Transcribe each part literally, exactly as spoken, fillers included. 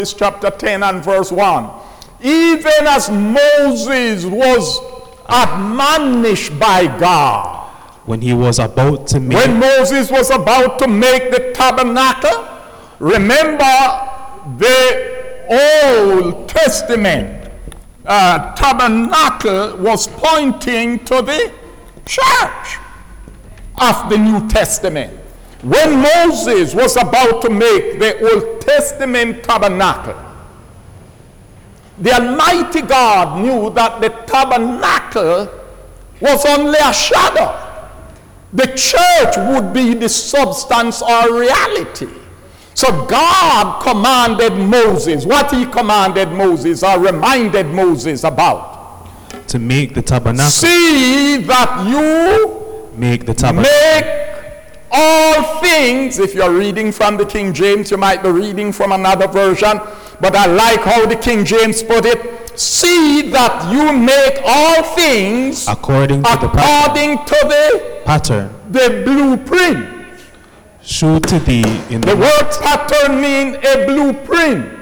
chapter ten and verse one. Even as Moses was admonished by God. When he was about to make When Moses was about to make the tabernacle, remember the Old Testament uh, tabernacle was pointing to the church of the New Testament. When Moses was about to make the Old Testament tabernacle, the Almighty God knew that the tabernacle was only a shadow. The church would be the substance or reality. So God commanded Moses, what he commanded Moses or reminded Moses about? To make the tabernacle. See that you make the tabernacle. Make all things, if you're reading from the King James, you might be reading from another version, but I like how the King James put it. See that you make all things according to according the to the pattern, the blueprint. Show to thee in the, the word pattern means a blueprint.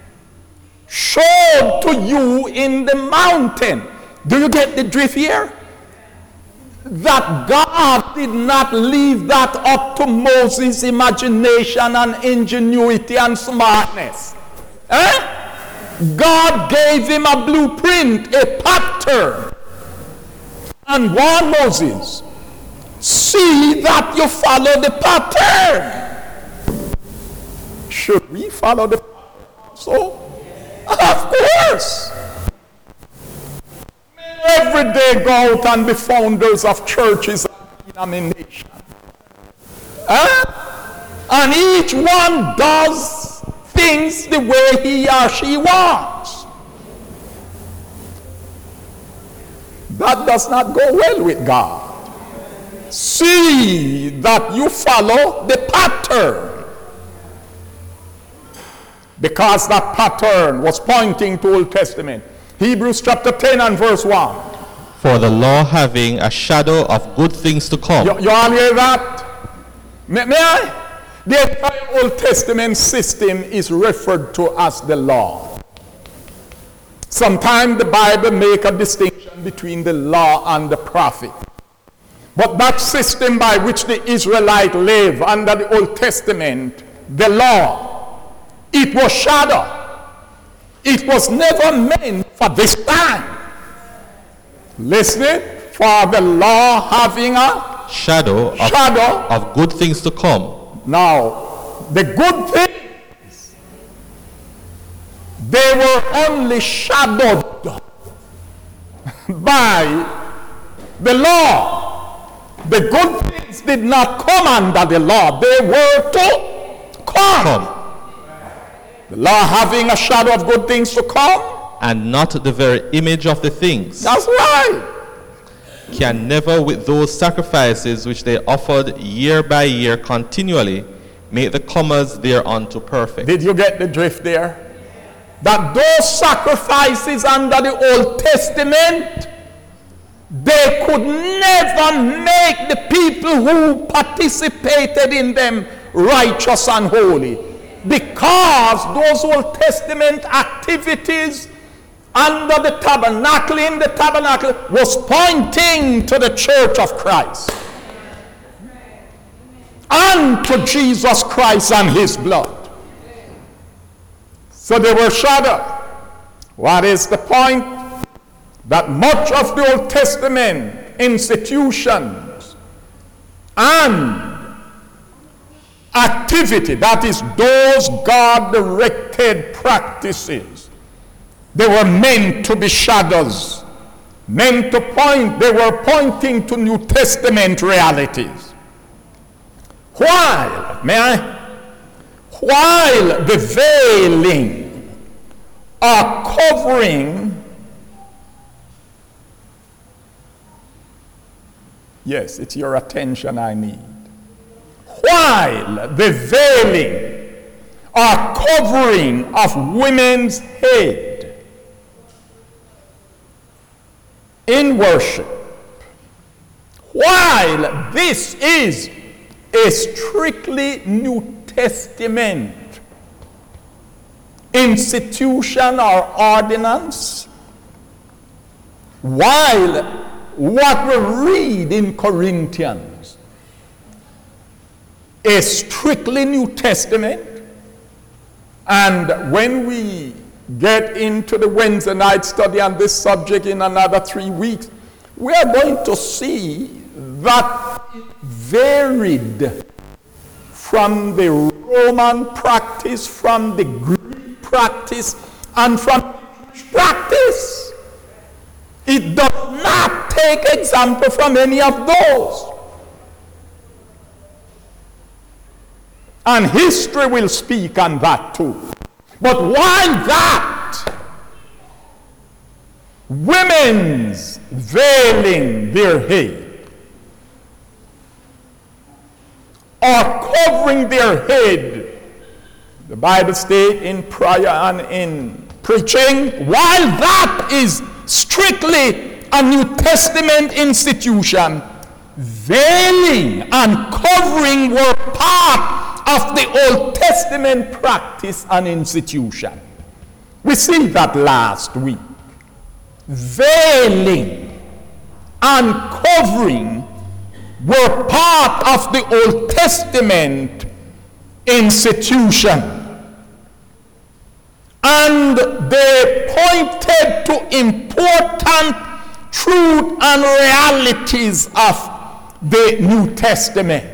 Showed to you in the mountain. Do you get the drift here? That God did not leave that up to Moses' imagination and ingenuity and smartness. Eh? God gave him a blueprint, a pattern, and warned Moses, see that you follow the pattern. Should we follow the pattern? So, of course. Every day go out and be founders of churches and denominations. Eh? And each one does things the way he or she wants. That does not go well with God. See that you follow the pattern. Because that pattern was pointing to Old Testament. Hebrews chapter ten and verse one. For the law having a shadow of good things to come. You, you all hear that? May, may I? The entire Old Testament system is referred to as the law. Sometimes the Bible make a distinction between the law and the prophet. But that system by which the Israelites live under the Old Testament, the law, it was shadow. It was never meant for this time. Listen, for the law having a shadow, of, shadow of good things to come. Now, the good things, they were only shadowed by the law. The good things did not come under the law. They were to come. come. The law having a shadow of good things to come. And not the very image of the things. That's right. Can never with those sacrifices which they offered year by year continually make the comers thereunto perfect. Did you get the drift there? That those sacrifices under the Old Testament, they could never make the people who participated in them righteous and holy. Because those Old Testament activities under the tabernacle, in the tabernacle, was pointing to the church of Christ. And to Jesus Christ and his blood. So they were shadowed. What is the point? That much of the Old Testament institutions and activity, that is those God-directed practices, they were meant to be shadows, meant to point, they were pointing to New Testament realities. While, may I? While the veiling or covering, yes, it's your attention I need. While the veiling or covering of women's head in worship, while this is a strictly New Testament institution or ordinance, while what we read in Corinthians is strictly New Testament. And when we get into the Wednesday night study on this subject in another three weeks, we are going to see that it varied from the Roman practice, from the Greek practice, and from Jewish practice. It does not take example from any of those. And history will speak on that too. But while that, women's veiling their head or covering their head, the Bible states in prayer and in preaching, while that is strictly a New Testament institution, veiling and covering were part of the Old Testament practice and institution. We see that last week. Veiling and covering were part of the Old Testament institution. And they pointed to important truth and realities of the New Testament.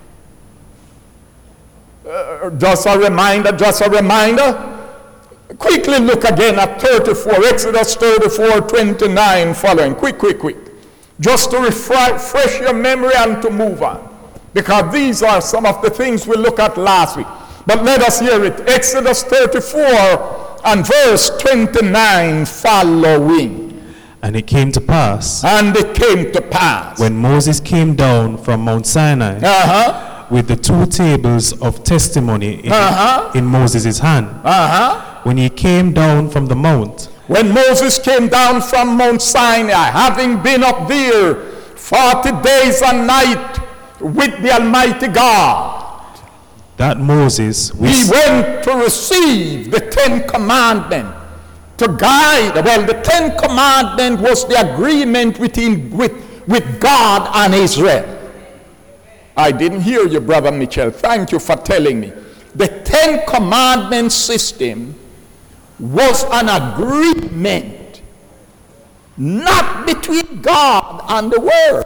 Uh, just a reminder, just a reminder. Quickly look again at thirty-four, Exodus thirty-four, twenty-nine following. Quick, quick, quick. Just to refresh your memory and to move on. Because these are some of the things we looked at last week. But let us hear it. Exodus thirty-four and verse twenty-nine following. And it came to pass, And it came to pass. when Moses came down from Mount Sinai Uh-huh. with the two tables of testimony in, Uh-huh. in Moses' hand, Uh-huh. when he came down from the mount, When Moses came down from Mount Sinai, having been up there forty days and night with the Almighty God, that Moses, he which, went to receive the Ten Commandments to guide. Well, the Ten Commandments was the agreement between, with, with God and Israel. I didn't hear you, Brother Mitchell. Thank you for telling me. The Ten Commandment system was an agreement not between God and the world,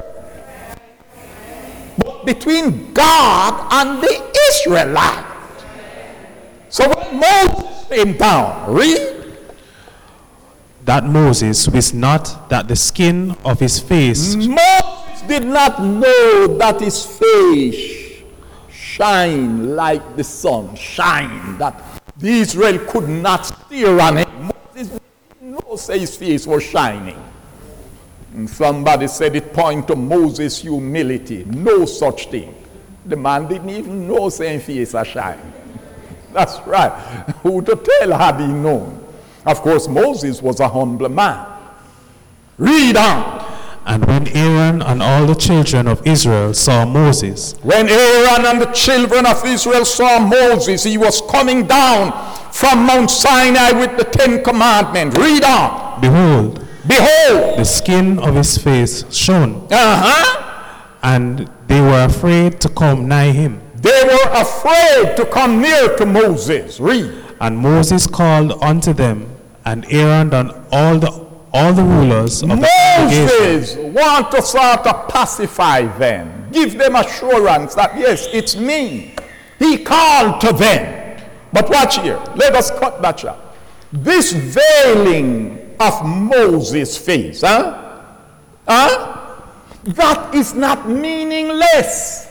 but between God and the Israelites. So when Moses came down, read. that Moses wist not that the skin of his face, Moses did not know that his face shine like the sun, shine, that the Israel could not steer on it. Moses didn't know say his face was shining. And somebody said it point to Moses' humility. No such thing. The man didn't even know saying face a shine. That's right. Who to tell had he known? Of course, Moses was a humble man. Read on. and when Aaron and all the children of Israel saw Moses, When Aaron and the children of Israel saw Moses, he was coming down from Mount Sinai with the Ten Commandments. Read on. behold, Behold. the skin of his face shone, Uh-huh. and they were afraid to come nigh him. They were afraid to come near to Moses. Read. And Moses called unto them, and Aaron and all the all the rulers of the congregation. Moses want to sort of pacify them, give them assurance that yes, it's me. He called to them. But watch here, let us cut that short. This veiling of Moses' face, huh? Huh? That is not meaningless.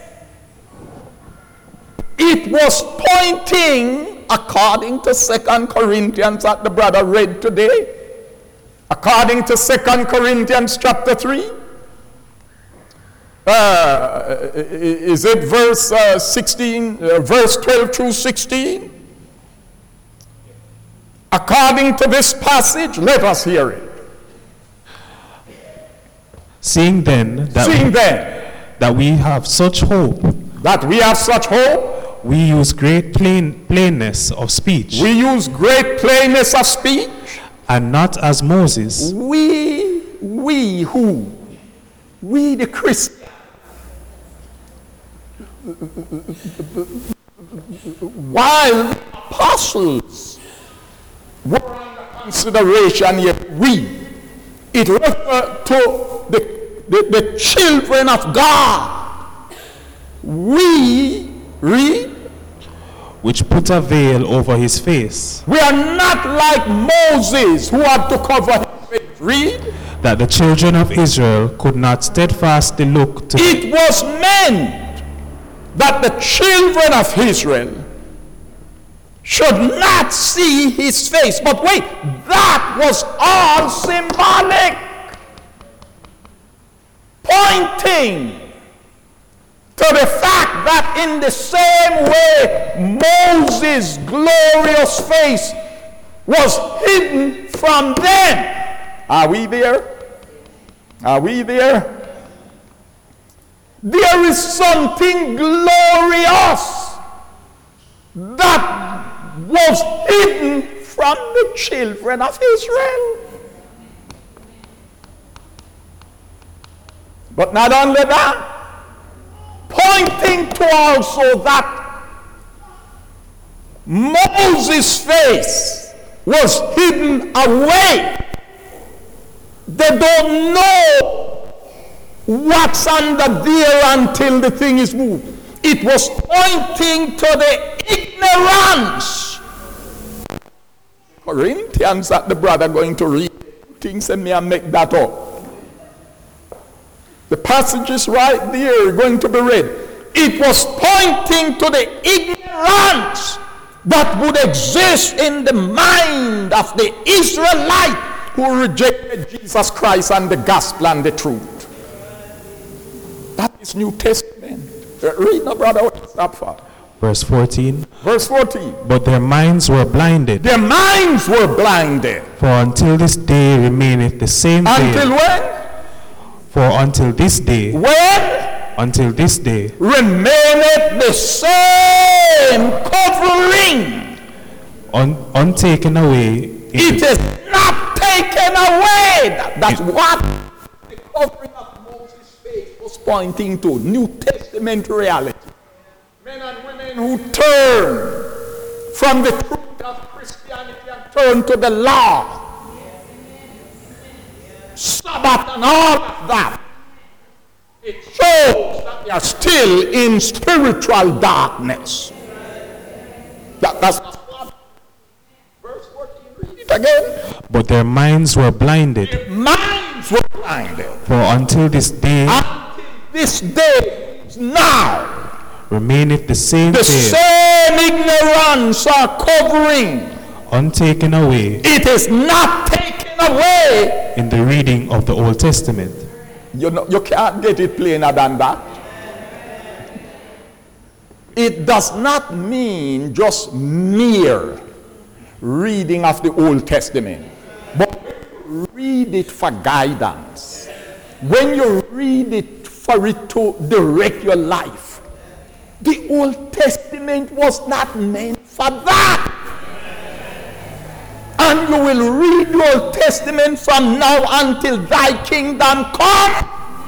It was pointing, according to Second Corinthians that the brother read today, according to Second Corinthians chapter three, uh, is it verse uh, sixteen, uh, verse twelve through sixteen? According to this passage, let us hear it. Seeing then that, Seeing we, then that we have such hope, that we have such hope, We use great plain, plainness of speech, We use great plainness of speech. and not as Moses, We, we who? We the Christians. While the apostles were under consideration, yet we, it refers to the, the, the children of God. We read, which put a veil over his face, we are not like Moses who had to cover his face. Read. that the children of Israel could not steadfastly look to It was meant that the children of Israel should not see his face. But wait, that was all symbolic, pointing to the fact that in the same way Moses' glorious face was hidden from them. Are we there? Are we there? There is something glorious that was hidden from the children of Israel. But not only that, pointing to also that Moses' face was hidden away. They don't know what's under there until the thing is moved. It was pointing to the ignorance. Corinthians that the brother going to read things and me and make that up. The passage is right there, going to be read. It was pointing to the ignorance that would exist in the mind of the Israelite who rejected Jesus Christ and the gospel and the truth. That is New Testament. Read now, brother. Stop for. verse fourteen. Verse fourteen. But their minds were blinded, Their minds were blinded. for until this day remaineth the same Until veil. when? For until this day, When until this day, remaineth the same covering. un, untaken away, It is not taken away. That- That's what the covering of Moses' face was pointing to. New Testament reality. Men and women who turn from the truth of Christianity and turn to the law. Sabbath and all of that. It shows that they are still in spiritual darkness. That, that's what. Verse fourteen, read it again. but their minds were blinded, Minds were blinded. for until this day Until this day, now, remaineth the same the veil, same ignorance or covering. untaken away, It is not taken away. in the reading of the Old Testament. You know, you can't get it plainer than that. It does not mean just mere reading of the Old Testament, but read it for guidance. When you read it for it to direct your life, the Old Testament was not meant for that. And you will read the Old Testament from now until thy kingdom come.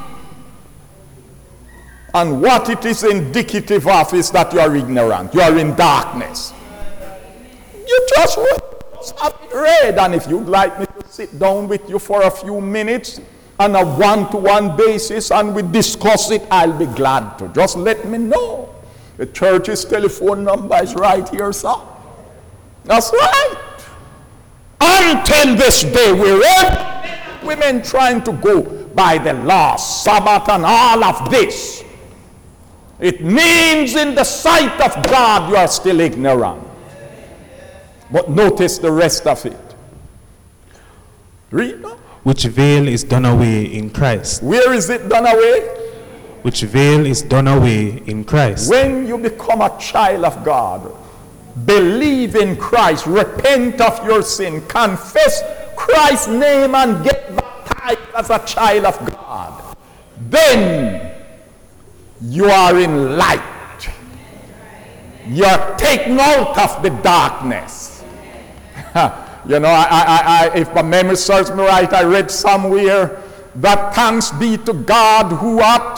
And what it is indicative of is that you are ignorant. You are in darkness. You just, just have it read. And if you'd like me to sit down with you for a few minutes on a one-to-one basis and we discuss it, I'll be glad to. Just let me know. The church's telephone number is right here, sir. That's right. Until this day, we're all women trying to go by the law, Sabbath, and all of this. It means in the sight of God you are still ignorant. But notice the rest of it. Read now. Which veil is done away in Christ. Where is it done away? Which veil is done away in Christ. When you become a child of God, believe in Christ, repent of your sin, confess Christ's name and get baptized as a child of God, then you are in light. You're taken out of the darkness. You know, I, I, I, if my memory serves me right, I read somewhere that thanks be to God who what?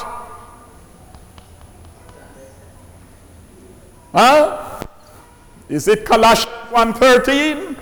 Huh? Is it Colossians one thirteen?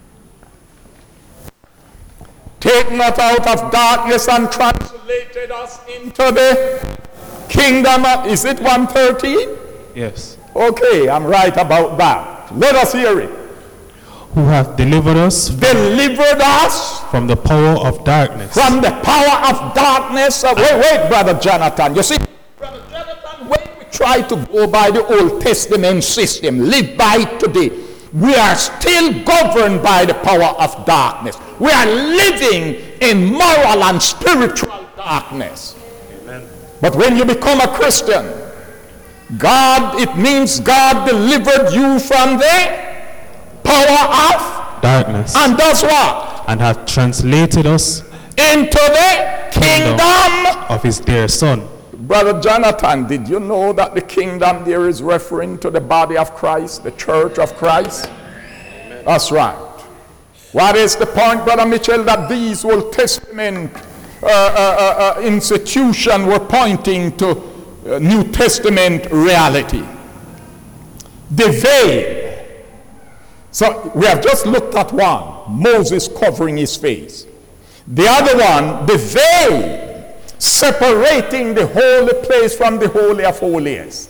Taken us out of darkness and translated us into the kingdom of, is it one thirteen? Yes. Okay, I'm right about that. Let us hear it. Who hath delivered us Delivered us from the power of darkness. from the power of darkness. Uh, wait, wait, Brother Jonathan. You see, Brother Jonathan, when we try to go by the Old Testament system, live by it today, we are still governed by the power of darkness. We are living in moral and spiritual darkness. Amen. But when you become a Christian, God, it means God delivered you from the power of Darkness. and does what? And hath translated us Into the kingdom. of his dear Son. Brother Jonathan, did you know that the kingdom there is referring to the body of Christ, the church of Christ? Amen. That's right. What is the point, Brother Mitchell, that these Old Testament uh, uh, uh, institutions were pointing to uh, New Testament reality? The veil. So we have just looked at one, Moses covering his face. The other one, the veil, separating the holy place from the holy of holies.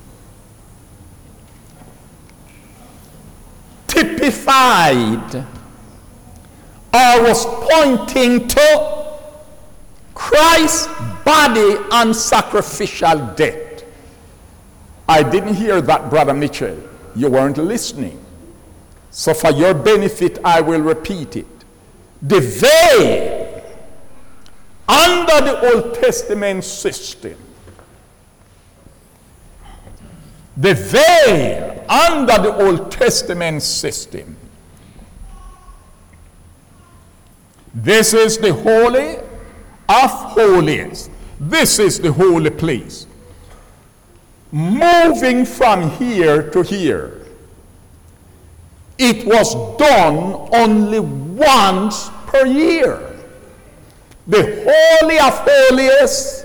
Typified or was pointing to Christ's body and sacrificial death. I didn't hear that, Brother Mitchell. You weren't listening. So for your benefit, I will repeat it. The veil under the Old Testament system, the veil under the Old Testament system, this is the holy of holies. This is the holy place. Moving from here to here, it was done only once per year. The Holy of Holies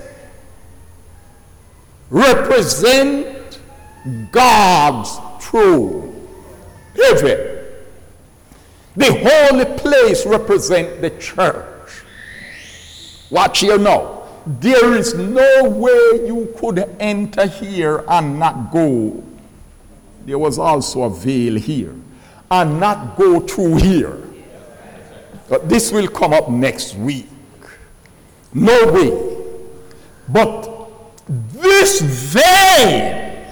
represent God's throne, heaven. The holy place represents the church. Watch here now. There is no way you could enter here and not go. There was also a veil here. And not go through here. But this will come up next week. No way. But this veil,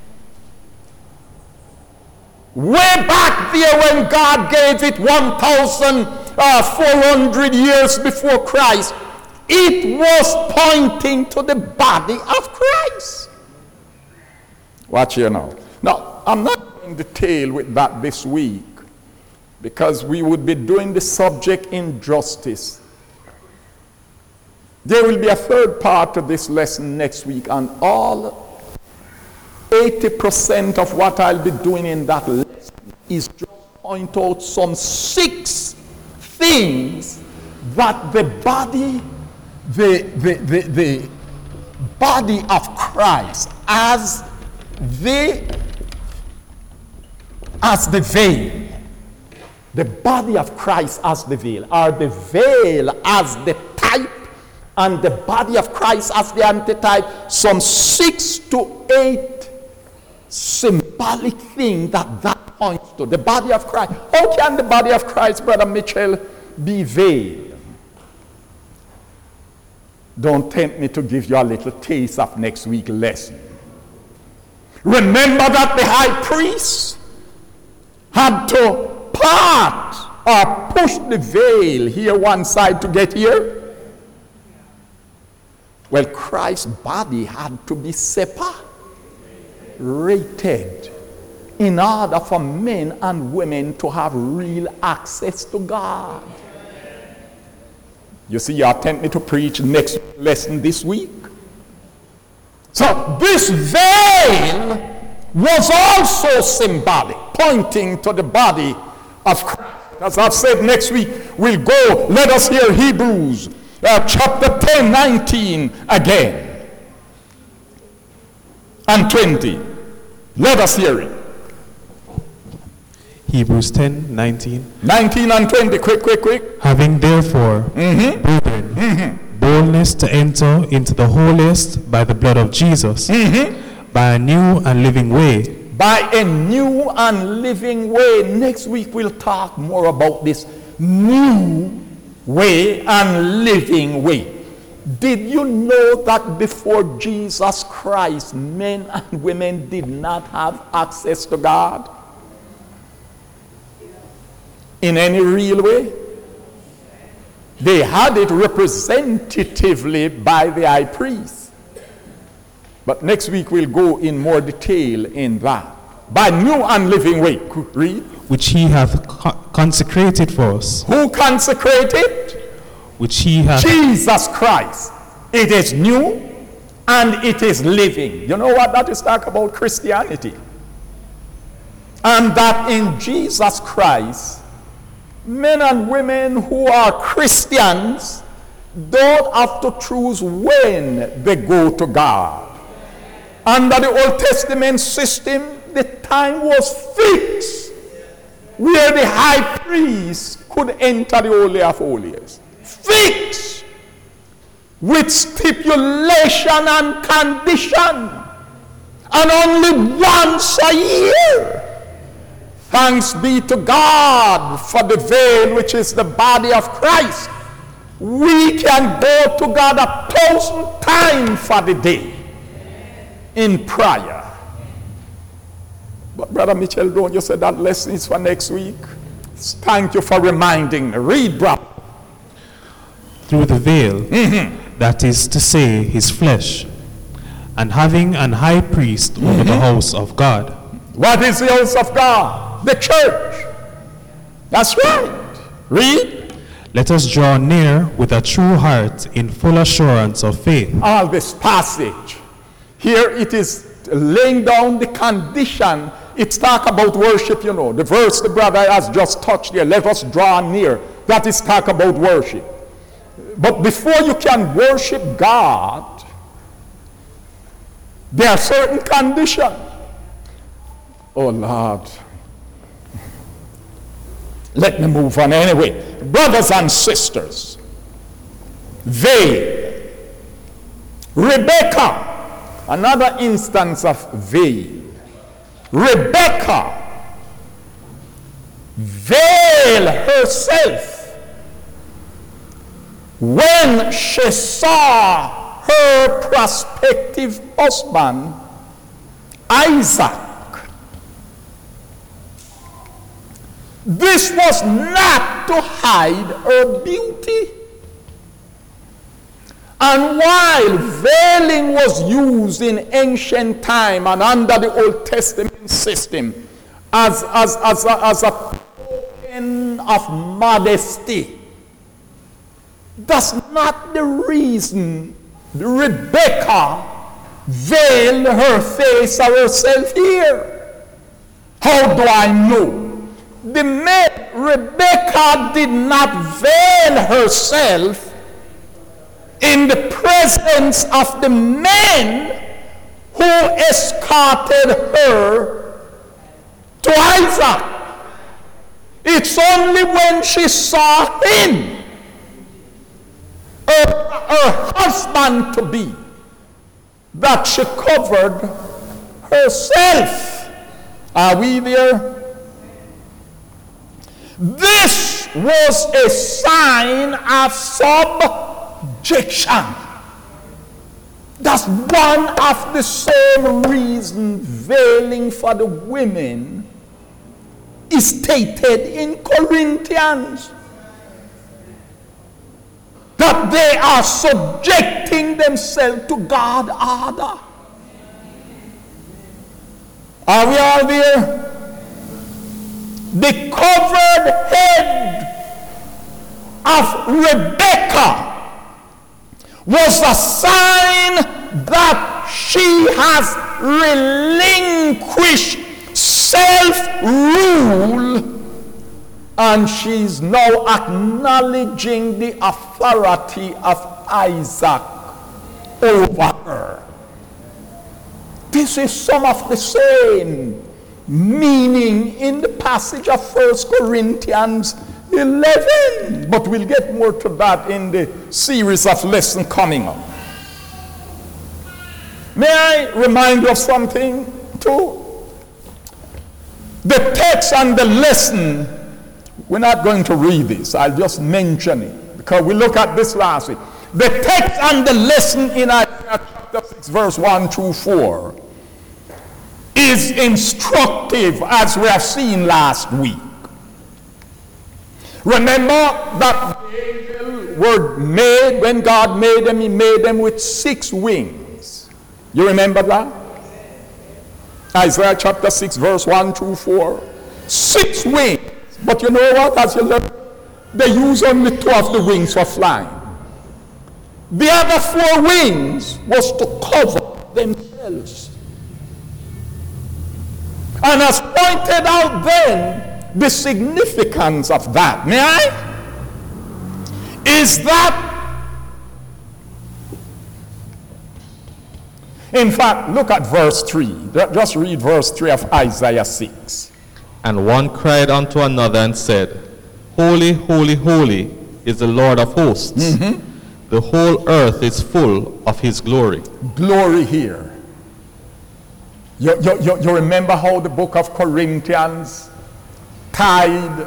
way back there when God gave it one thousand four hundred years before Christ, it was pointing to the body of Christ. Watch here now. Now, I'm not in detail with that this week because we would be doing the subject injustice. There will be a third part of this lesson next week, and all eighty percent of what I'll be doing in that lesson is just point out some six things that the body, the, the, the, the body of Christ as the as the veil, the body of Christ as the veil, or the veil as the type, and the body of Christ as the antitype, some six to eight symbolic things that that points to. The body of Christ. How can the body of Christ, Brother Mitchell, be veiled? Don't tempt me to give you a little taste of next week's lesson. Remember that the high priest had to part or push the veil here one side to get here. Well, Christ's body had to be separated in order for men and women to have real access to God. You see, you attempt me to preach next lesson this week. So this veil was also symbolic, pointing to the body of Christ. As I've said, next week we'll go, let us hear Hebrews uh, chapter ten, nineteen again, and twenty. Let us hear it. Hebrews ten, nineteen. nineteen and twenty, quick, quick, quick. Having therefore, Mm-hmm. brethren, Mm-hmm. boldness to enter into the holiest by the blood of Jesus, Mm-hmm. by a new and living way, By a new and living way. Next week we'll talk more about this new way and living way. Did you know that before Jesus Christ, men and women did not have access to God in any real way? They had it representatively by the high priest. But next week we'll go in more detail in that. By new and living way. Read. which he hath co- consecrated for us, Who consecrated? which he hath Jesus Christ. It is new and it is living. You know what that is talk about? Christianity. And that in Jesus Christ, men and women who are Christians don't have to choose when they go to God. Under the Old Testament system, the time was fixed where the high priest could enter the Holy of Holies. Fixed with stipulation and condition, and only once a year. Thanks be to God for the veil, which is the body of Christ. We can go to God a thousand times for the day in prayer. But Brother Mitchell, don't you say that lesson is for next week? Thank you for reminding me. Read, brother. through the veil, Mm-hmm. that is to say, his flesh, and having an high priest over Mm-hmm. the house of God. What is the house of God? The church. That's right. Read. Let us draw near with a true heart in full assurance of faith, All this passage. Here it is laying down the condition. It's talk about worship, you know. The verse the brother has just touched here. Let us draw near. That is talk about worship. But before you can worship God, there are certain conditions. Oh Lord. Let me move on anyway. Brothers and sisters, veil. Rebecca, another instance of veil. Rebecca veiled herself when she saw her prospective husband, Isaac. This was not to hide her beauty. And while veiling was used in ancient time and under the Old Testament system as, as, as, a, as a token of modesty, that's not the reason Rebecca veiled her face or herself here. How do I know? The maid, Rebecca did not veil herself in the presence of the men who escorted her to Isaac. It's only when she saw him, her, her husband to be, that she covered herself. Are we there? This was a sign of subjection. That's one of the same reason veiling for the women is stated in Corinthians. That they are subjecting themselves to God order. Are we all there? The covered head of Rebecca was a sign that she has relinquished self-rule, and she's now acknowledging the authority of Isaac over her. This is some of the same meaning in the passage of First Corinthians eleven. But we'll get more to that in the series of lessons coming up. May I remind you of something too? The text and the lesson, we're not going to read this. I'll just mention it because we looked at this last week. The text and the lesson in Isaiah chapter six, verse one through four is instructive, as we have seen last week. Remember that the angels were made, when God made them, he made them with six wings. You remember that? Isaiah chapter six, verse one through four. Six wings. But you know what? As you learn, they use only two of the wings for flying. The other four wings was to cover themselves. And as pointed out then, the significance of that, may I? Is that, in fact, look at verse three. Just read verse three of Isaiah six. And one cried unto another and said, Holy, holy, holy is the Lord of hosts. Mm-hmm. The whole earth is full of his glory. Glory here. You, you, you, you remember how the book of Corinthians tied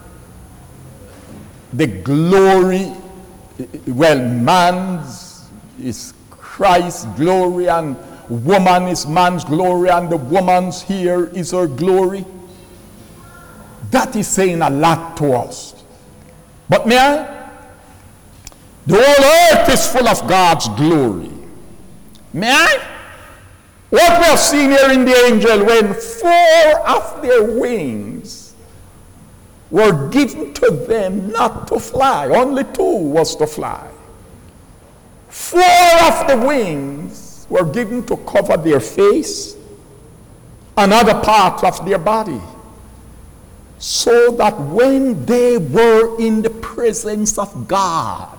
the glory, well, man's is Christ's glory, and woman is man's glory, and the woman's here is her glory. That is saying a lot to us. But may I? The whole earth is full of God's glory. May I? What we have seen here in the angel, when four of their wings were given to them not to fly, only two was to fly. Four of the wings were given to cover their face and other parts of their body, so that when they were in the presence of God,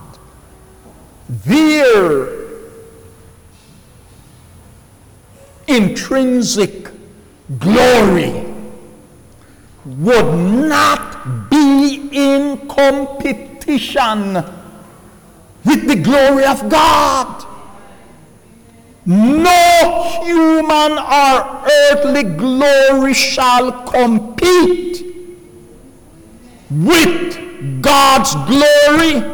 their intrinsic glory would not be in competition with the glory of God. No human or earthly glory shall compete with God's glory.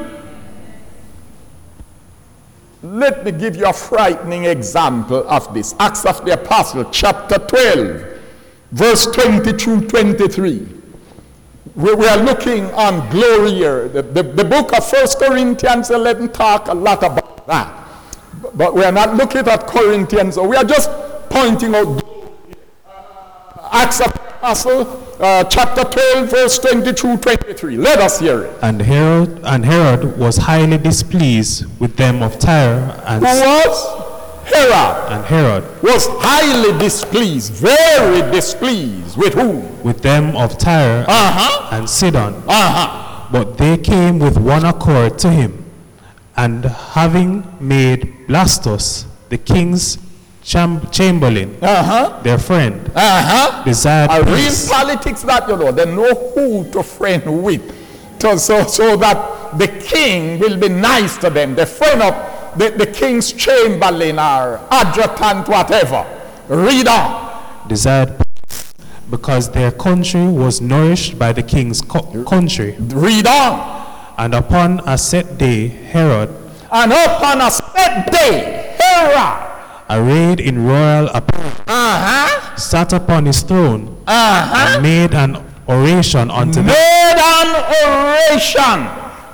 Let me give you a frightening example of this. Acts of the Apostle, chapter twelve, verse twenty through twenty-three. We, we are looking on glory here. The, the, the book of First Corinthians eleven talk a lot about that. But we are not looking at Corinthians. So we are just pointing out glory. Uh, Acts of the Apostle, uh, chapter twelve, verse twenty through twenty-three. Let us hear it. And Herod, and Herod was highly displeased with them of Tyre and Who was? Herod. and Herod Was highly displeased, very displeased. With whom? with them of Tyre Uh-huh. and Sidon. Uh-huh. But they came with one accord to him, and having made Blastus the king's cham- chamberlain, Uh-huh. their friend, Uh-huh. desired A real peace. politics that, you know, they know who to friend with. So, so, so that the king will be nice to them. The friend of the, the king's chamberlain or adjutant, whatever. Read on. desired peace, because their country was nourished by the king's co- country. Read on. And upon a set day, Herod, And upon a set day, Herod, arrayed in royal apparel, uh-huh, sat upon his throne, uh-huh, and made an oration unto them, made an oration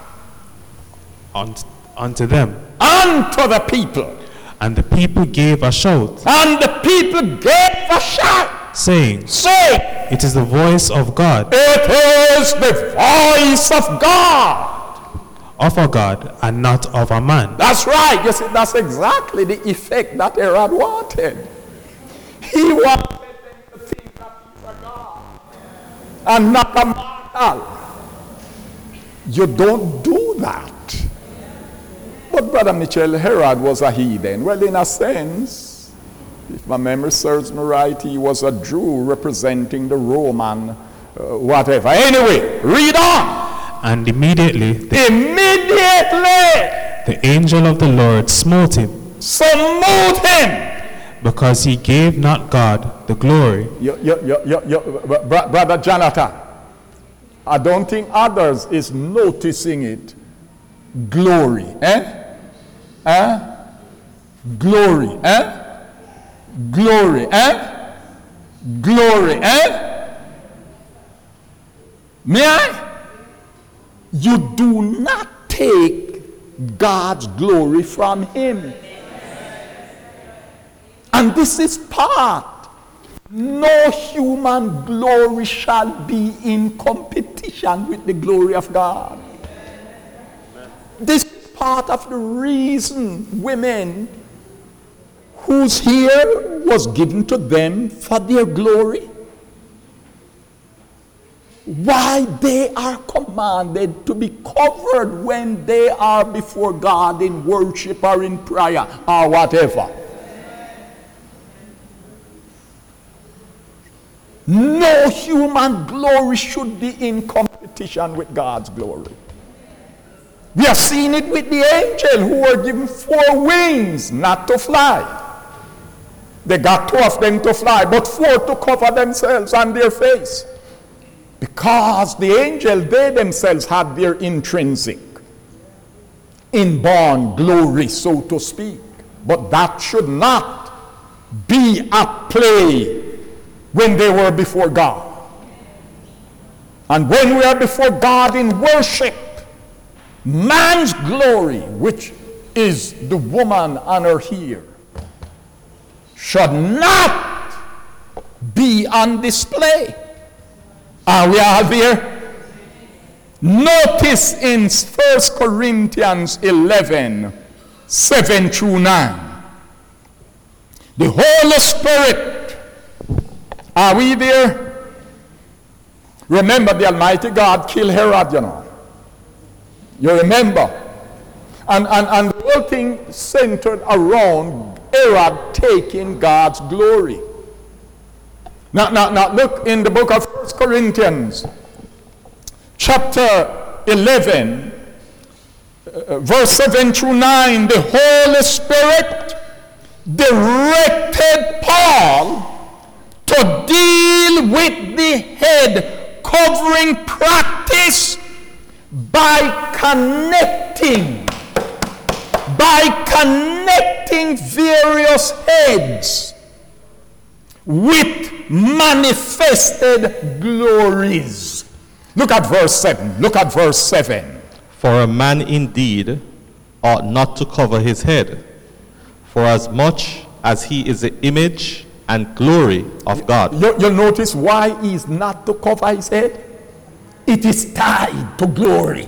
unt- unto them. unto the people. And the people gave a shout, And the people gave a shout, saying, saying, It is the voice of God, it is the voice of God. of a God, and not of a man. That's right. You see, that's exactly the effect that Herod wanted. He wanted them to think that he's a God and not a mortal. You don't do that. But Brother Mitchell, Herod was a heathen. Well, in a sense, if my memory serves me right, he was a Jew representing the Roman uh, whatever. Anyway, read on. And immediately the, Immediately the angel of the Lord smote him, smote him. because he gave not God the glory. You, you, you, you, you, br- Brother Jonathan, I don't think others is noticing it. Glory, eh? Eh? Glory, eh? Glory, eh? Glory, eh? May I? You do not take God's glory from him. And this is part. No human glory shall be in competition with the glory of God. This is part of the reason women whose hair was given to them for their glory, why they are commanded to be covered when they are before God in worship or in prayer or whatever. No human glory should be in competition with God's glory. We have seen it with the angel who were given four wings not to fly. They got two of them to fly, but four to cover themselves and their face. Because the angel, they themselves had their intrinsic, inborn glory, so to speak. But that should not be at play when they were before God. And when we are before God in worship, man's glory, which is the woman on her hair, should not be on display. Are we all there? Notice in First Corinthians eleven, seven through nine. The Holy Spirit, are we there? Remember, the Almighty God killed Herod, you know. You remember? And, and, and the whole thing centered around Herod taking God's glory. Now, now, now look in the book of First Corinthians, chapter eleven, uh, verse seven through nine. The Holy Spirit directed Paul to deal with the head covering practice by connecting, by connecting various heads with manifested glories. Look at verse seven. Look at verse seven. For a man indeed ought not to cover his head, for as much as he is the image and glory of God. You, you'll notice why he is not to cover his head. It is tied to glory.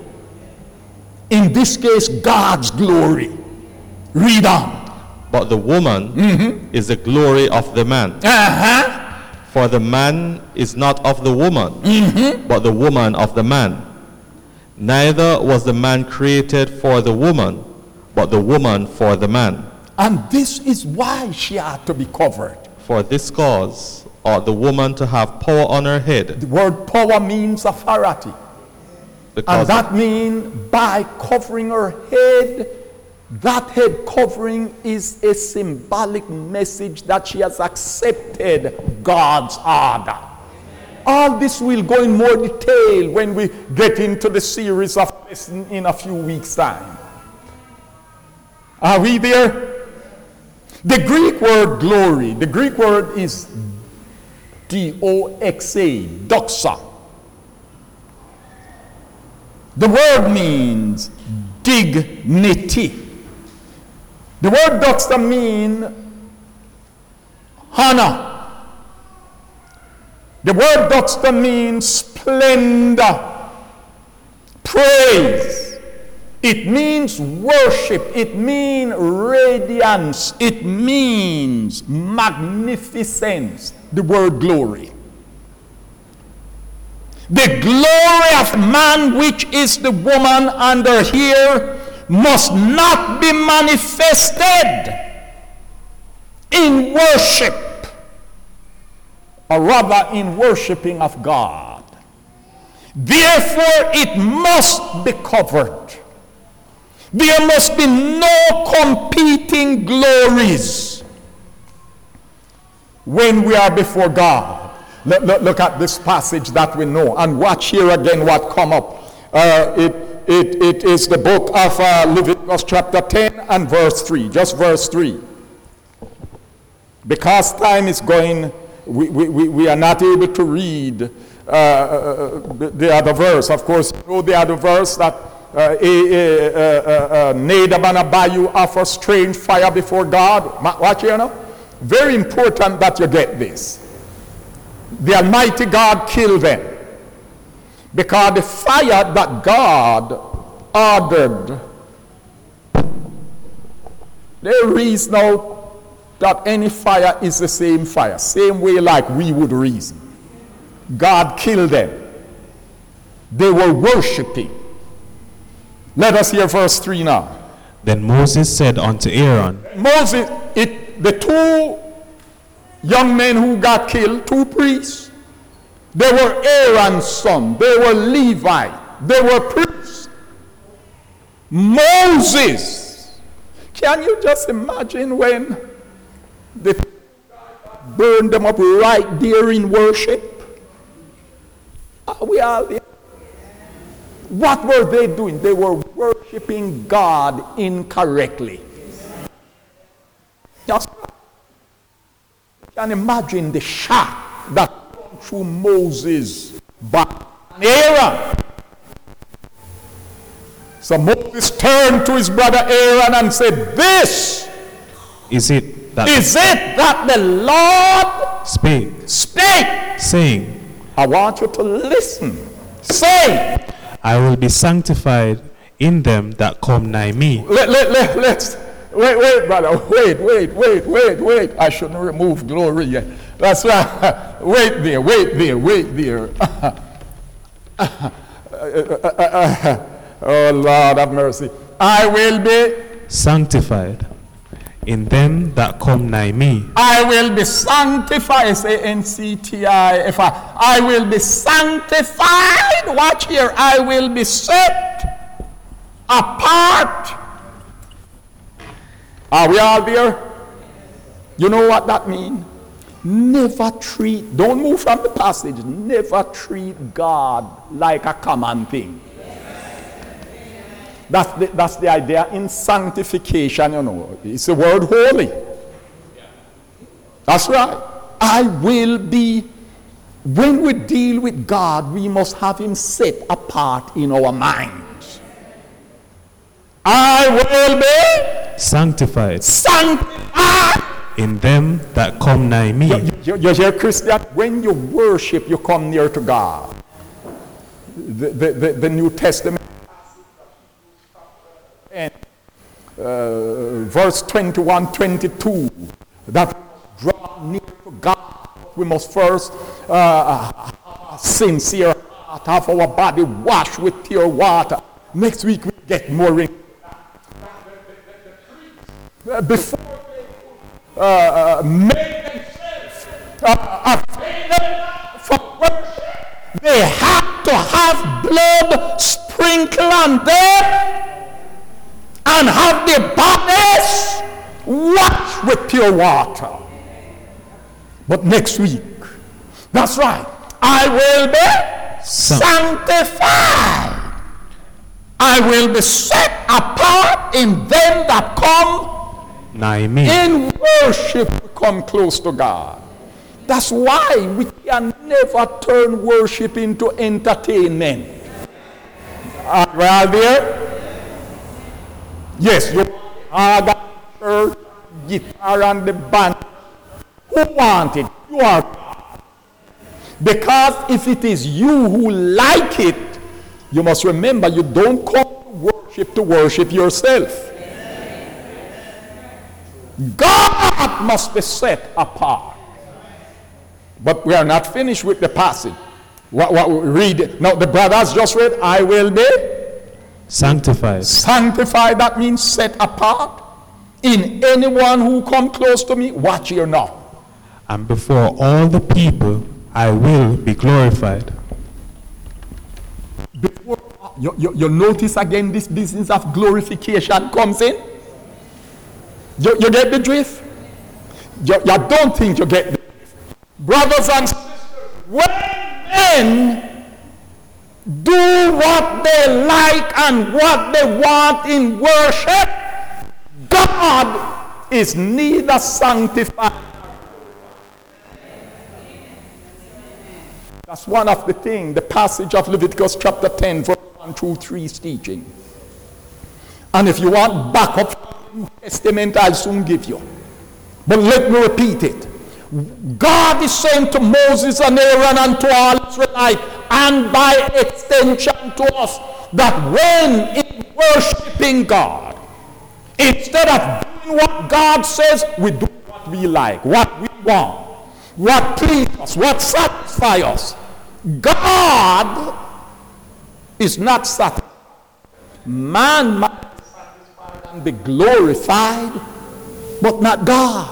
In this case, God's glory. Read on. But the woman Mm-hmm. is the glory of the man. Uh-huh. For the man is not of the woman, Mm-hmm. but the woman of the man. Neither was the man created for the woman, but the woman for the man. And this is why she had to be covered. For this cause ought the woman to have power on her head, The word power means authority. And because that means by covering her head, that head covering is a symbolic message that she has accepted God's order. All this will go in more detail when we get into the series of lessons in a few weeks' time. Are we there? The Greek word glory, the Greek word is D O X A, doxa. The word means dignity. The word doxa means honor. The word doxa means splendor, praise, It means worship. It means radiance. It means magnificence. The word glory. The glory of man, which is the woman under here, must not be manifested in worship, or rather in worshiping of God. Therefore, it must be covered. There must be no competing glories when we are before God. Look, look, look at this passage that we know, and watch here again what come up. Uh, it, it, it is the book of uh, Leviticus chapter ten and verse three, just verse three. Because time is going, we, we, we are not able to read uh, the other verse. Of course, you know the other verse that uh, a, a, a, a Nadab and Abihu offer strange fire before God. Watch here now. Very important that you get this. The Almighty God killed them because the fire that God ordered, they reason out that any fire is the same fire, same way like we would reason. God killed them. They were worshiping. Let us hear verse three now. Then Moses said unto Aaron, Moses, it, the two young men who got killed, two priests, they were Aaron's son, they were Levi, they were priests. Moses, can you just imagine when they burned them up right there in worship? Are we all there? What were they doing? They were worshiping God incorrectly. Just can imagine the shock that went through Moses but Aaron. So Moses turned to his brother Aaron and said, This Is it that is it that the Lord spake, spake? saying, I want you to listen. Say, I will be sanctified in them that come nigh me. let, let, let, let's, wait, wait, brother, wait, wait, wait, wait, wait. I shouldn't remove glory yet. That's right. Wait there, wait there, wait there. Oh, Lord have mercy. I will be, Sanctified in them that come nigh me. I will be sanctified. S A N C T I F I. I will be sanctified. Watch here. I will be set apart. Are we all there? You know what that means? Never treat, don't move from the passage, never treat God like a common thing. That's the, that's the idea in sanctification, you know. It's the word holy. That's right. I will be, when we deal with God, we must have him set apart in our minds. I will be Sanctified sanctified in them that come nigh me. You, you, you hear, Christian? When you worship, you come near to God. The, the, the, the New Testament, and uh, verse twenty-one, twenty-two, that we draw near to God, we must first uh, sincere heart, have our body washed with pure water. Next week we get more in. Uh, before they uh, uh, make themselves uh, available for worship, they have to have blood sprinkled on them and have their bodies washed with pure water. But next week, that's right, I will be sanctified. I will be set apart in them that come Nigh me. in worship, we come close to God. That's why we can never turn worship into entertainment. Are we all there? Yes, you are the church, guitar and the band. Who want it? You are God. Because if it is you who like it, you must remember you don't come to worship worship to worship yourself. God must be set apart. But we are not finished with the passage. What, what we read now, the brothers just read, I will be Sanctified. sanctified. That means set apart. In anyone who come close to me, watch here now. And before all the people I will be glorified. Before you, you, you notice again this business of glorification comes in. You, you get the drift? You, you don't think you get the drift. Brothers and sisters, when men do what they like and what they want in worship, God is neither sanctified. That's one of the things, the passage of Leviticus chapter ten, verse one through three is teaching. And if you want backup from the New Testament, I'll soon give you. But let me repeat it. God is saying to Moses and Aaron and to all Israelites, and by extension to us, that when in worshiping God, instead of doing what God says, we do what we like, what we want, what pleases us, what satisfies us. God is not satisfied. Man might be satisfied and be glorified, but not God.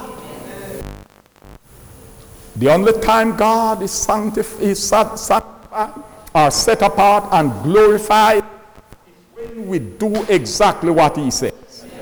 The only time God is sanctified, is sanctified or set apart and glorified is when we do exactly what He says.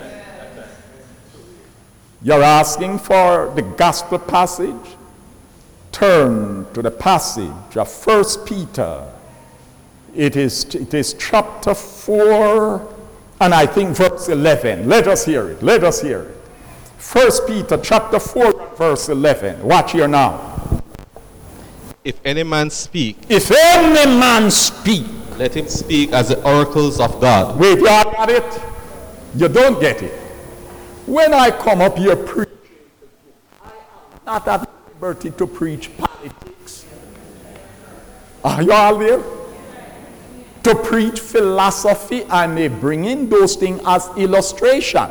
You're asking for the gospel passage? Turn to the passage of First Peter. It is, it is chapter four, and I think verse eleven. Let us hear it. Let us hear it. First Peter chapter four, verse eleven. Watch here now. If any man speak, If any man speak. let him speak as the oracles of God. Wait, you all got it? You don't get it. When I come up here preaching, I am not at liberty to preach politics. Are you all there? To preach philosophy, I may bring in those things as illustration.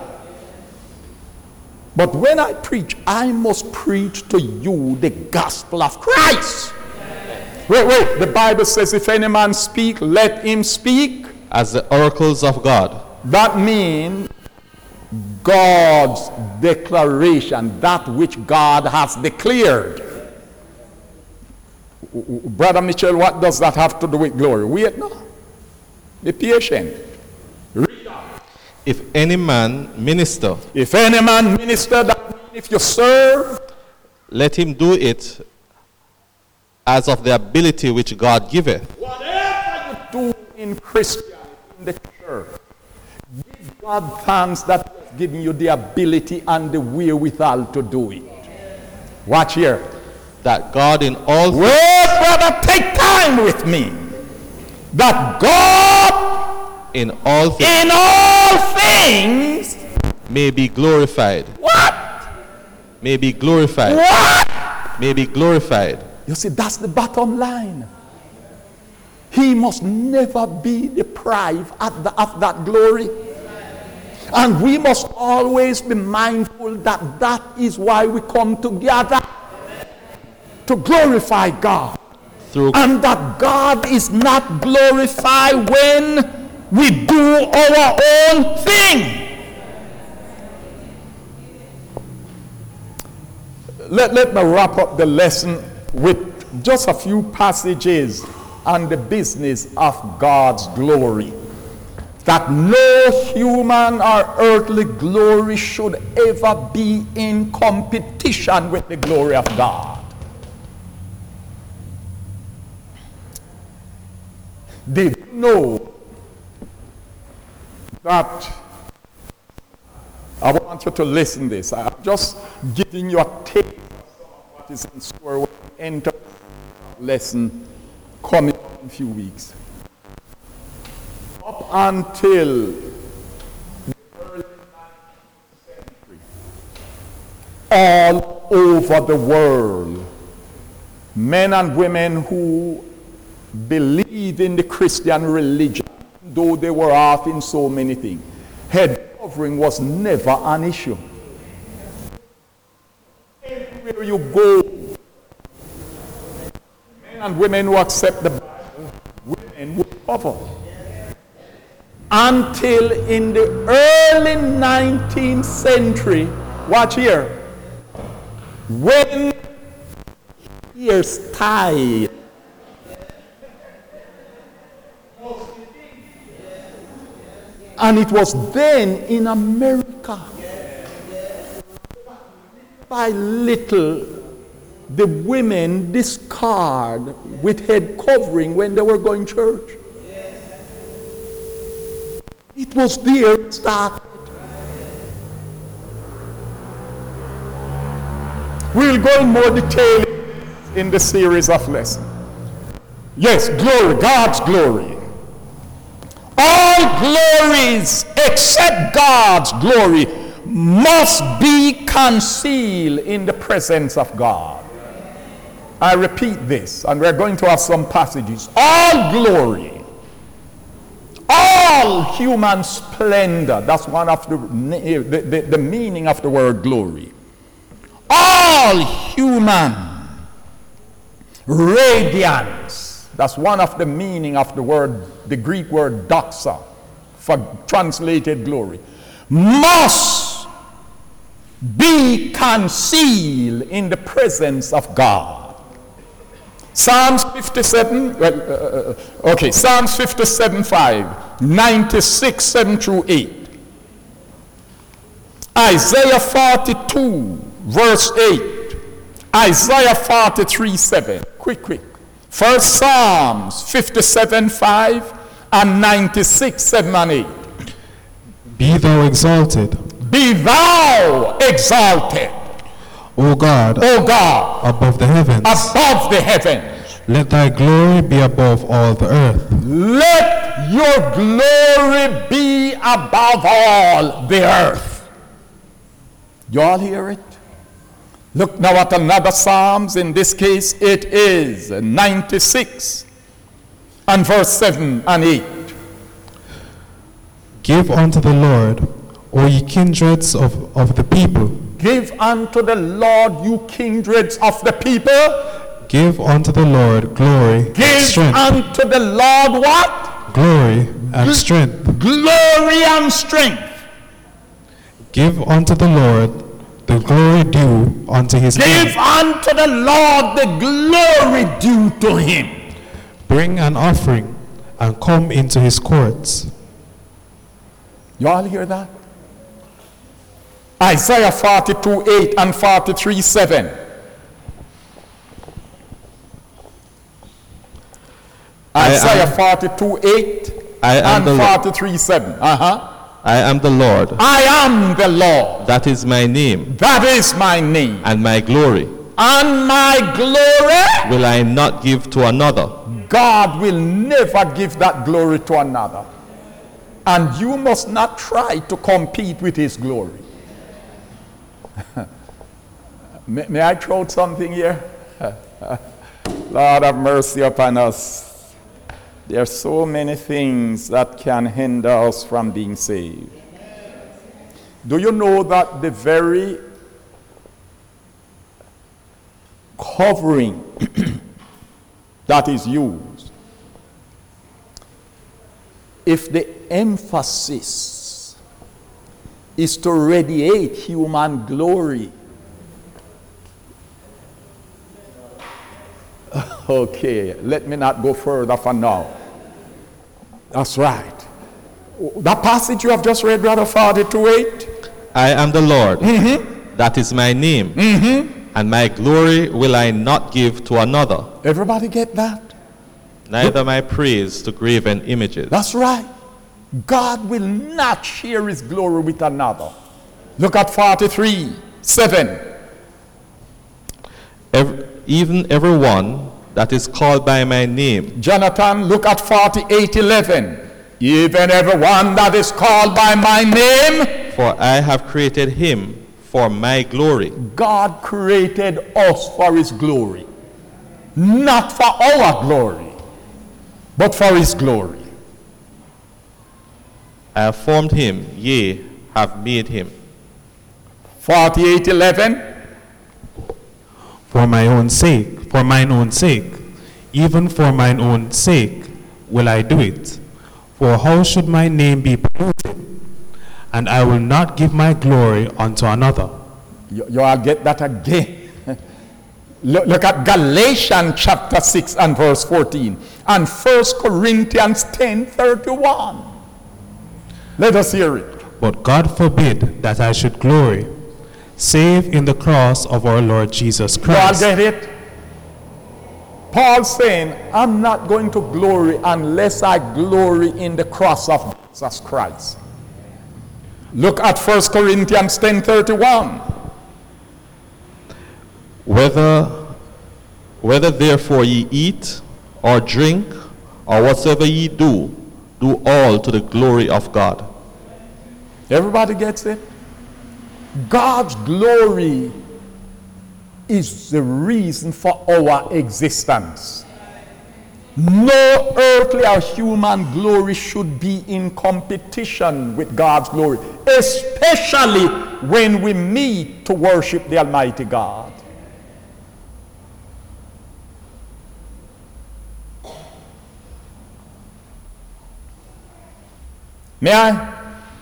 But when I preach, I must preach to you the gospel of Christ. Wait, wait. The Bible says, if any man speak, let him speak. As the oracles of God. That means God's declaration, that which God has declared. Brother Mitchell, what does that have to do with glory? Wait, no. Be patient. Read on. If any man minister, If any man minister, that means if you serve, let him do it as of the ability which God giveth. whatever you do in Christianity, in the church, give God thanks that He has given you the ability and the wherewithal to do it. Watch here. That God in all Well, brother, take time with me. That God in all things in all things, may be glorified. what? May be glorified. What? May be glorified. You see, that's the bottom line. He must never be deprived of, the, of that glory. And we must always be mindful that that is why we come together, to glorify God. Through And that God is not glorified when we do our own thing. Let, let me wrap up the lesson with just a few passages on the business of God's glory. That no human or earthly glory should ever be in competition with the glory of God. Did you know that, I want you to listen to this. I'm just giving you a taste of what is in store when we enter the lesson coming up in a few weeks. Up until the early nineteenth century, all over the world, men and women who believe in the Christian religion, though they were off in so many things, head covering was never an issue. Where you go, men and women who accept the Bible, women would cover. Until in the early nineteenth century, watch here, when hairstyle and it was then in America, by little, the women discard with head covering when they were going to church. It was there it started. We'll go in more detail in the series of lessons. Yes, glory, God's glory. All glories except God's glory must be concealed in the presence of God. I repeat this, and we're going to have some passages. All glory, all human splendor, that's one of the, the, the, the meaning of the word glory. All human radiance, that's one of the meaning of the word, the Greek word doxa, for translated glory, must be concealed in the presence of God. Psalms fifty-seven, well, uh, okay, Psalms fifty-seven five, ninety-six seven through eight. Isaiah forty-two, verse eight. Isaiah forty-three seven. Quick, quick. First Psalms fifty-seven five and ninety-six seven and eight. Be thou exalted, Be thou exalted, O God, O God, above the heavens. above the heavens. Let thy glory be above all the earth. Let your glory be above all the earth. You all hear it? Look now at another Psalms. In this case, it is ninety-six and verse seven and eight. Give unto the Lord, O ye kindreds of, of the people. Give unto the Lord, you kindreds of the people. Give unto the Lord glory and Give strength. unto the Lord what? Glory and strength. Glory and strength. Give unto the Lord the glory due unto his Give name. unto the Lord the glory due to him. Bring an offering and come into his courts. You all hear that? Isaiah forty-two eight and forty-three seven. I Isaiah am- forty-two eight I am and the Lord. forty-three seven. Uh-huh. I am the Lord, I am the Lord. that is my name, That is my name. and my glory And my glory, will I not give to another. God will never give that glory to another. And you must not try to compete with his glory. may, may I throw out something here? Lord have mercy upon us. There are so many things that can hinder us from being saved. Do you know that the very covering that is used, if the emphasis is to radiate human glory, okay, let me not go further for now. That's right. That passage you have just read, Brother forty-two eight. I am the Lord, Mm-hmm. that is my name, Mm-hmm. and my glory will I not give to another, Everybody get that? neither my praise to graven images. That's right. God will not share his glory with another. Look at forty-three seven. Ev- even everyone that is called by my name, Jonathan, look at forty-eight eleven. Even everyone that is called by my name, for I have created him for my glory. God created us for his glory. Not for our glory, but for his glory. I have formed him, yea, have made him. forty-eight eleven. For my own sake, for mine own sake, even for mine own sake will I do it. For how should my name be polluted? And I will not give my glory unto another. You, you all get that again. Look, look at Galatians chapter six and verse fourteen. And First Corinthians ten thirty-one. Let us hear it. But God forbid that I should glory, save in the cross of our Lord Jesus You all Christ. get it? Paul saying, I'm not going to glory unless I glory in the cross of Jesus Christ. Look at First Corinthians ten thirty-one. Whether, whether therefore ye eat, or drink, or whatsoever ye do, do all to the glory of God. Everybody gets it? God's glory is the reason for our existence. No earthly or human glory should be in competition with God's glory, especially when we meet to worship the Almighty God. May I?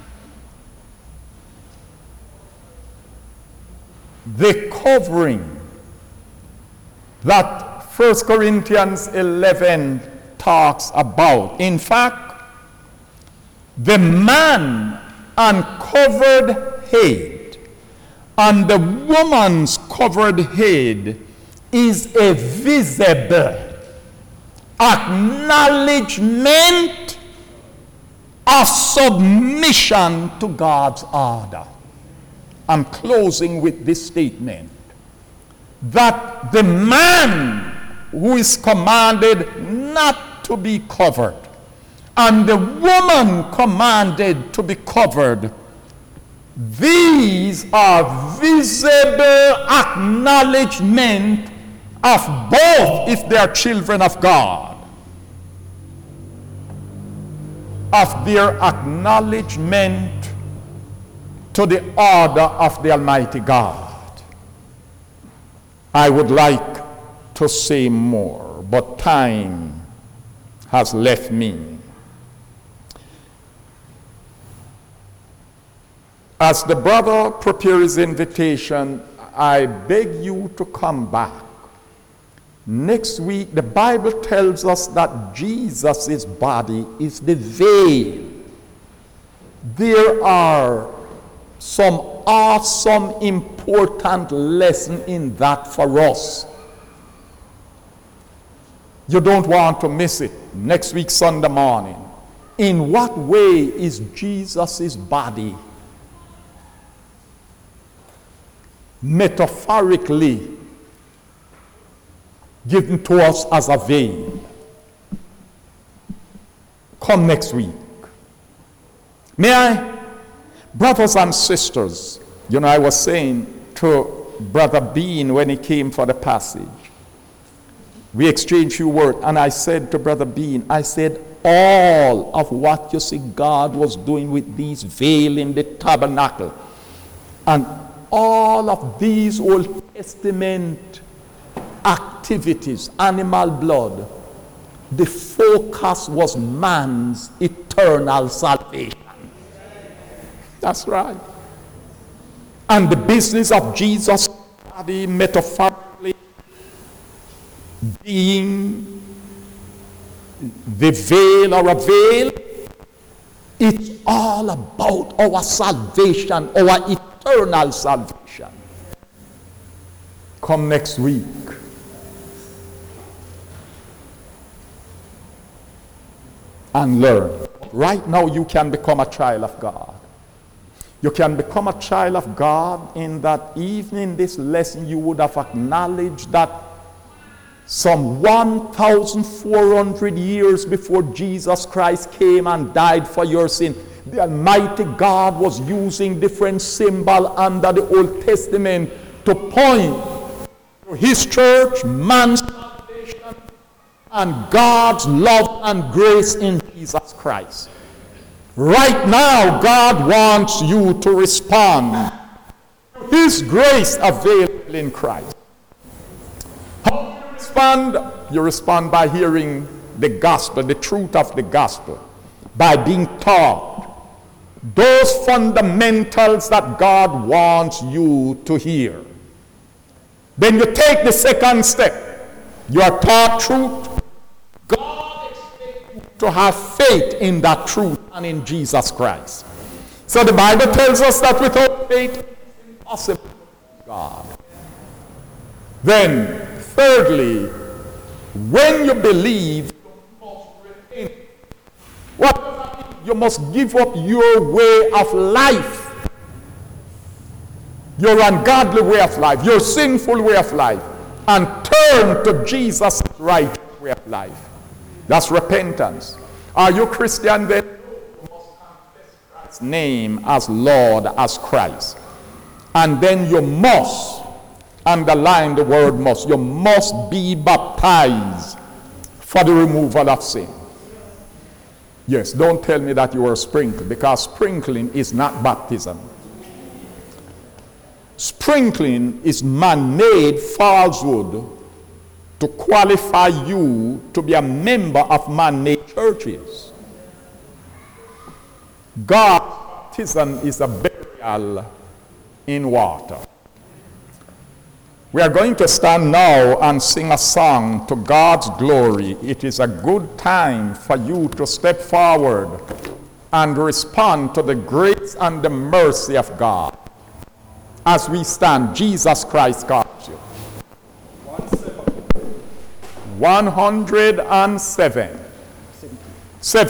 The covering that First Corinthians eleven talks about. In fact, the man uncovered head and the woman's covered head is a visible acknowledgement of submission to God's order. I'm closing with this statement, that the man who is commanded not to be covered and the woman commanded to be covered, these are visible acknowledgement of both, if they are children of God, of their acknowledgement to the order of the Almighty God. I would like to say more, but time has left me. As the brother prepares his invitation, I beg you to come back. Next week, the Bible tells us that Jesus' body is the veil. There are some awesome, important lesson in that for us. You don't want to miss it. Next week, Sunday morning. In what way is Jesus' body metaphorically given to us as a veil? Come next week. May I? Brothers and sisters, you know, I was saying to Brother Bean when he came for the passage, we exchanged few words, and I said to Brother Bean, I said, all of what you see God was doing with these veil in the tabernacle, and all of these Old Testament activities, animal blood, the focus was man's eternal salvation. That's right. And the business of Jesus' body, metaphorically being the veil or a veil, it's all about our salvation, our eternal salvation. Come next week. And learn. Right now you can become a child of God. You can become a child of God in that even in this lesson you would have acknowledged that some one thousand four hundred years before Jesus Christ came and died for your sin, the Almighty God was using different symbols under the Old Testament to point to His church, man's salvation, and God's love and grace in Jesus Christ. Right now, God wants you to respond. His grace available in Christ. How do you respond? You respond by hearing the gospel, the truth of the gospel, by being taught those fundamentals that God wants you to hear. Then you take the second step. You are taught truth. God expects you to have faith in that truth and in Jesus Christ. So the Bible tells us that without faith, it's impossible to please God. Then, thirdly, when you believe, you must repent. What does that mean? You must give up your way of life. Your ungodly way of life, your sinful way of life, and turn to Jesus' right way of life. That's repentance. Are you Christian then? You must confess Christ's name as Lord, as Christ. And then you must, underline the word must, you must be baptized for the removal of sin. Yes, don't tell me that you were sprinkled, because sprinkling is not baptism. Sprinkling is man-made falsehood to qualify you to be a member of man-made churches. God's baptism is a burial in water. We are going to stand now and sing a song to God's glory. It is a good time for you to step forward and respond to the grace and the mercy of God. As we stand, Jesus Christ calls you. one hundred seven. Seven.